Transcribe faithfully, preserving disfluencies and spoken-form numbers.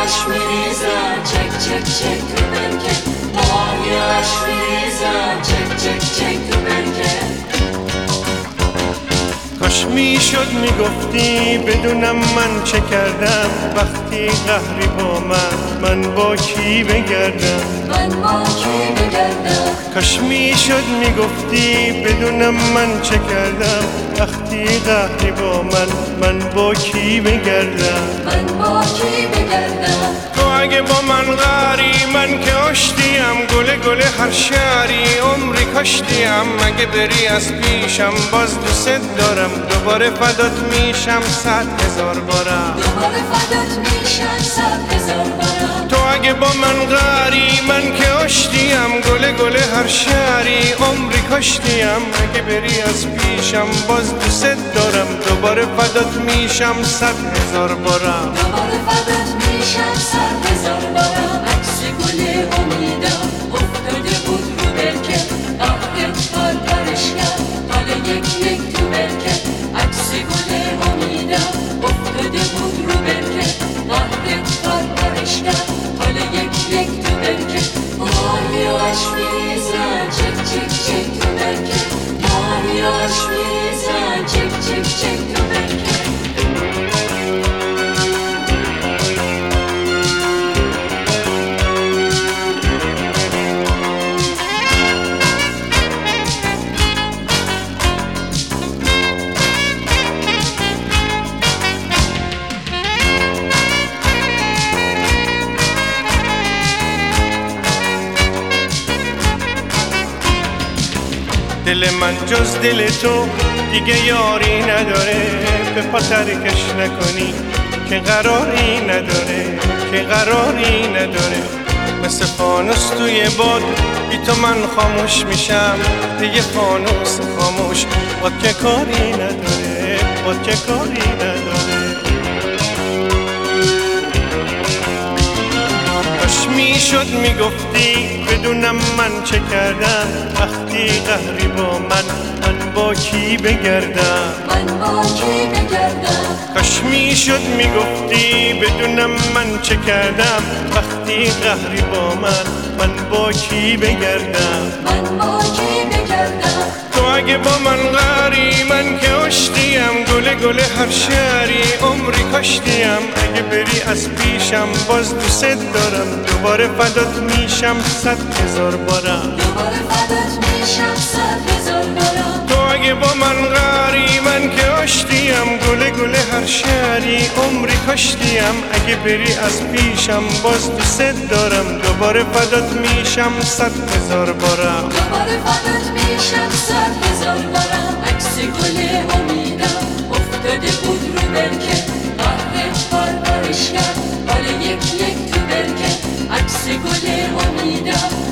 aşk میریزن چک چک چک تو برکه آهی عشق میریزن چک چک چک تو برکه کاش میشد میگفتی بدونم من چه کردم وقتی قهری با من من با کی بگردم من با کی بگردم کاش میشد میگفتی بدونم من چه کردم وقتی قهری با من من با کی بگردم من با کی بگردم تو اگه با من قهری من که آشتیم گله گله هر شهری عمری کاشتیم اگه بری از پیشم باز دوست دارم دوباره فدات میشم صد هزار بارم دوباره فدات میشم صد هزار بارم تو اگه با من قهری من که آشتیم گله گله هر شهری عمری کاشتیم اگه بری از پیشم باز دوست دارم دوباره فدات میشم صد هزار بارم دوباره فدات میشم صد هزار بارم عکس گل امیدم افتاده بود رو برکه قهرت پرپرش کرد حال یک یک تو برکه عکس گل امیدم افتاده بود رو برکه قهرت پرپرش کرد حال یک یک تو برکه آهی عشق میریزن چک چک چک تو برکه آهی عشق میریزن چک چک چک تو برکه دل من جز دل تو دیگه یاری نداره به پا ترکش نکنی که قراری نداره که قراری نداره مثل فانوس توی باد بی تو من خاموش میشم دیگه فانوس خاموش باد که کاری نداره باد که کاری نداره کاش میشد میگفتی بدونم من چه کردم وقتی قهری با من من با کی بگردم من با کی بگردم کاش میشد میگفتی بدونم من چه کردم وقتی قهری با من من با کی بگردم من با کی بگردم تو اگه با من قهری من که آشتیم گله گله هر شهری عمری کاشتیم اگه بری از پیشم باز دوست دارم دوباره فدات میشم صد هزار بارم دوباره فدات میشم صد هزار بارم تو اگه با من قهری من که آشتیم گله گله هر شهری عمری کاشتیم اگه بری از پیشم باز دوست دارم دوباره فدات میشم صد هزار بارم دوباره فدات میشم صد هزار بارم عکس گل امیدم افتاده بود رو برکه قهرت پرپرش کرد حال یک یک تو برکه عکس گل امیدم